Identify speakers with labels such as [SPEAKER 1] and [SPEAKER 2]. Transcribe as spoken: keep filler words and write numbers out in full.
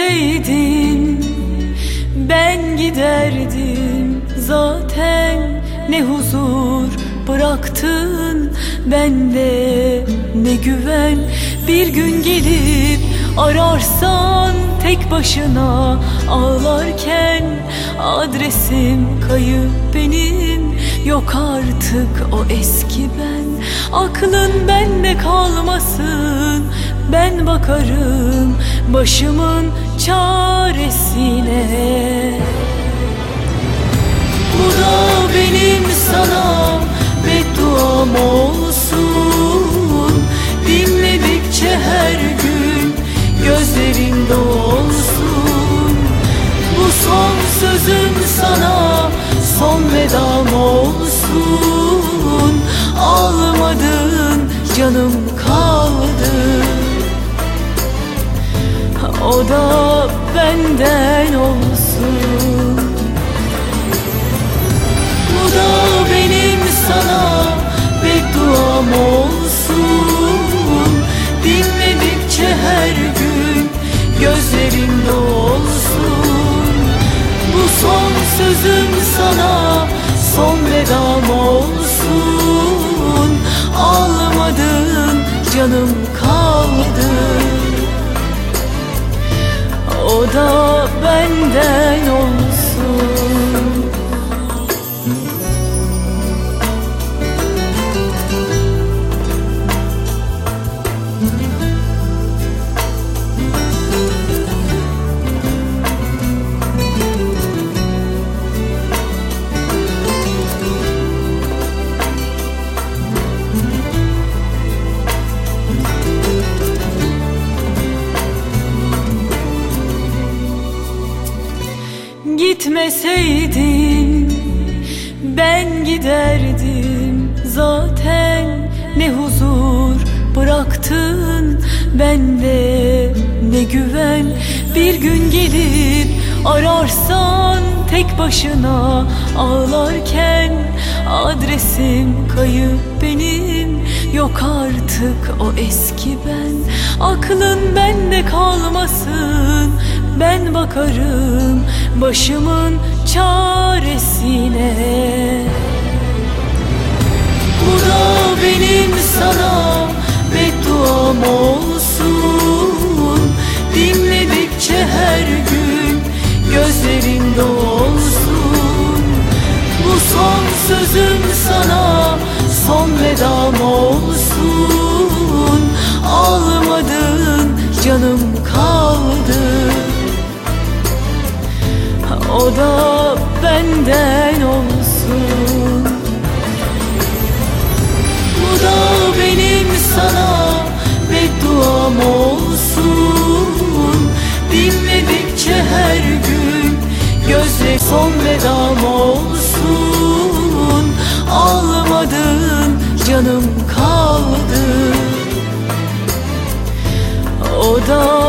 [SPEAKER 1] Gitmeseydin ben giderdim zaten. Ne huzur bıraktın bende, ne güven. Bir gün gelip ararsan tek başına ağlarken, adresim kayıp benim, yok artık o eski ben. Aklın bende kalmasın, ben bakarım başımın çaresine. Bu da benim sana bedduam olsun. Dinledikçe her gün gözlerim dolsun. Bu son sözüm sana son vedam olsun. Almadın canım kaldı, o da benden olsun. Bu da benim sana bedduam olsun. Dinledikçe her gün gözlerim dolsun. Bu son sözüm sana son vedam olsun. Almadın canım kaldı, o da benden olsun. Gitmeseydin ben giderdim zaten. Ne huzur bıraktın bende, ne güven. Bir gün gelip ararsan tek başına ağlarken, adresim kayıp benim, yok artık o eski ben. Aklın bende kalmasın, ben bakarım başımın çaresine. Bu da benim sana bedduam olsun. Dinledikçe her gün gözlerin dolsun. Bu son sözüm sana son vedam olsun. Almadın canım kaldı, o da benden olsun. Bu da benim sana bedduam olsun. Dinledikçe her gün gözle son vedam olsun. Almadın canım kaldı, o da